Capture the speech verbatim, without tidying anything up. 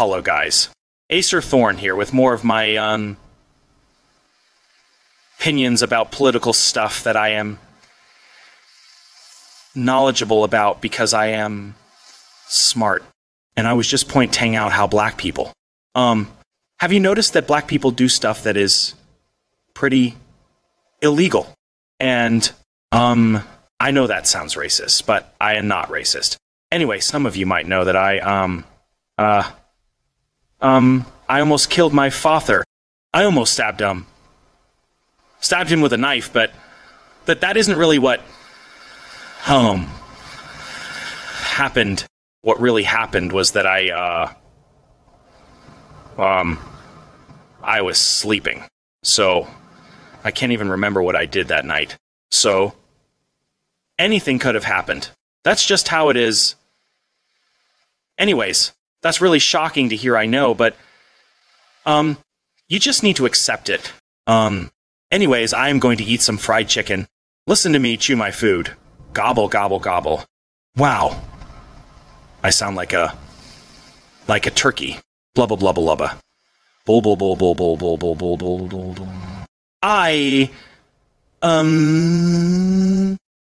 Hello, guys. Acer Thorn here with more of my, um, opinions about political stuff that I am knowledgeable about because I am smart. And I was just pointing out how black people, um, have you noticed that black people do stuff that is pretty illegal? And, um, I know that sounds racist, but I am not racist. Anyway, some of you might know that I, um, uh, um, I almost killed my father. I almost stabbed him. Stabbed him with a knife, but, but that isn't really what, um, happened. What really happened was that I, uh, um, I was sleeping. So, I can't even remember what I did that night. So, anything could have happened. That's just how it is. Anyways, that's really shocking to hear, I know, but, um, you just need to accept it. Um, anyways, I am going to eat some fried chicken. Listen to me chew my food. Gobble, gobble, gobble. Wow. I sound like a, like a turkey. Blubba, blubba, blubba. Bull, bull, bull, bull, bull, bull, bull, bull, bull, bull, bull. I, um...